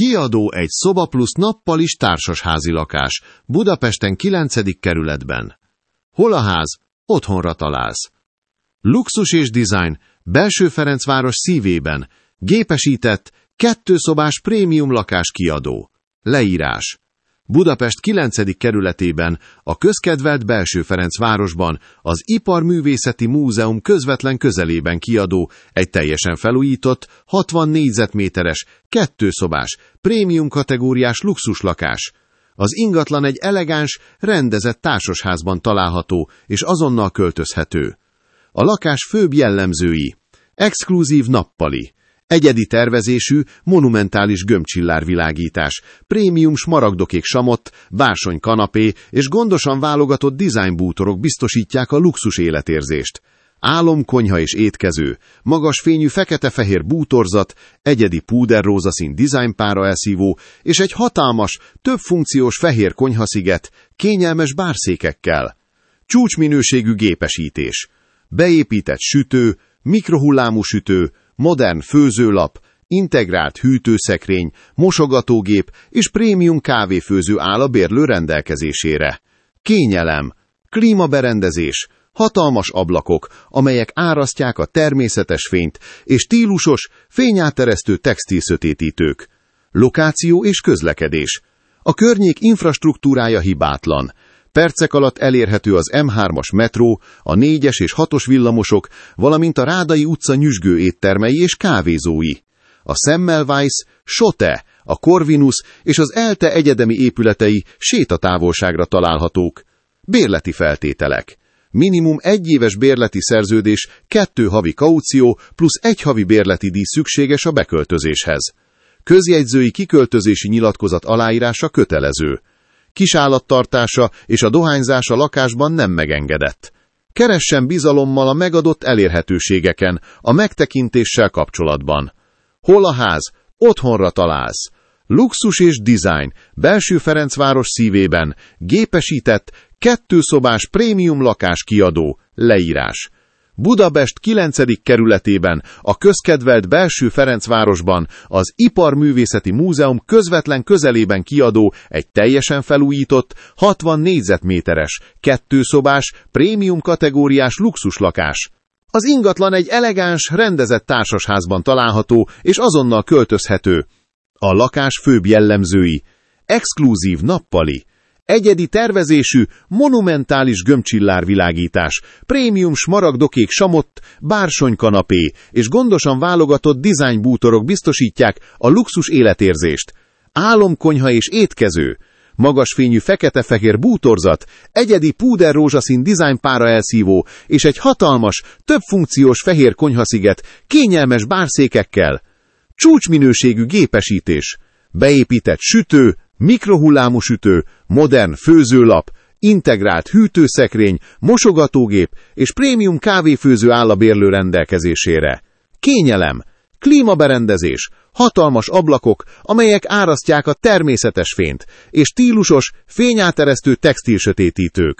Kiadó egy szoba plusz nappalis társasházi lakás, Budapesten 9. kerületben. Hol a ház? Otthonra találsz. Luxus és design, Belső-Ferencváros szívében, gépesített, 2 szobás prémium lakás kiadó. Leírás. Budapest 9. kerületében, a közkedvelt Belső-Ferencvárosban, az Iparművészeti Múzeum közvetlen közelében kiadó egy teljesen felújított, 60 négyzetméteres, 2 szobás, prémium kategóriás luxuslakás. Az ingatlan egy elegáns, rendezett társasházban található és azonnal költözhető. A lakás főbb jellemzői: exkluzív nappali, egyedi tervezésű, monumentális gömbcsillárvilágítás, prémium smaragdokék samott, bársony kanapé és gondosan válogatott dizájnbútorok biztosítják a luxus életérzést. Álomkonyha és étkező, magas fényű fekete-fehér bútorzat, egyedi púderrózsaszín dizájnpára elszívó és egy hatalmas, többfunkciós fehér konyhasziget, kényelmes bárszékekkel. Csúcsminőségű gépesítés. Beépített sütő, mikrohullámú sütő, modern főzőlap, integrált hűtőszekrény, mosogatógép és prémium kávéfőző áll a bérlő rendelkezésére. Kényelem, klímaberendezés, hatalmas ablakok, amelyek árasztják a természetes fényt, és stílusos, fényáteresztő textilszötétítők. Lokáció és közlekedés. A környék infrastruktúrája hibátlan. Percek alatt elérhető az M3-as metró, a 4-es és 6-os villamosok, valamint a Rádai utca nyüzsgő éttermei és kávézói. A Semmelweis, Sote, a Corvinus és az ELTE egyedemi épületei sétatávolságra találhatók. Bérleti feltételek. Minimum 1 éves bérleti szerződés, 2 havi kaució plusz 1 havi bérleti díj szükséges a beköltözéshez. Közjegyzői kiköltözési nyilatkozat aláírása kötelező. Kisállattartása és a dohányzás a lakásban nem megengedett. Keressen bizalommal a megadott elérhetőségeken, a megtekintéssel kapcsolatban. Hol a ház? Otthonra találsz. Luxus és design, Belső-Ferencváros szívében, gépesített, 2 szobás prémium lakás kiadó. Leírás. Budapest 9. kerületében, a közkedvelt Belső-Ferencvárosban, az Iparművészeti Múzeum közvetlen közelében kiadó egy teljesen felújított, 60 négyzetméteres, 2 szobás, prémium kategóriás luxuslakás. Az ingatlan egy elegáns, rendezett társasházban található és azonnal költözhető. A lakás főbb jellemzői: exkluzív nappali, egyedi tervezésű, monumentális gömbcsillárvilágítás, prémium smaragdokék samott, bársony kanapé és gondosan válogatott dizájnbútorok biztosítják a luxus életérzést. Álomkonyha és étkező, magas fényű fekete-fehér bútorzat, egyedi púderrózsaszín dizájnpára elszívó és egy hatalmas, többfunkciós fehér konyhasziget kényelmes bárszékekkel. Csúcsminőségű gépesítés. Beépített sütő, mikrohullámú sütő, modern főzőlap, integrált hűtőszekrény, mosogatógép és prémium kávéfőző áll a bérlő rendelkezésére. Kényelem, klímaberendezés, hatalmas ablakok, amelyek árasztják a természetes fényt, és stílusos, fényáteresztő textilsötétítők.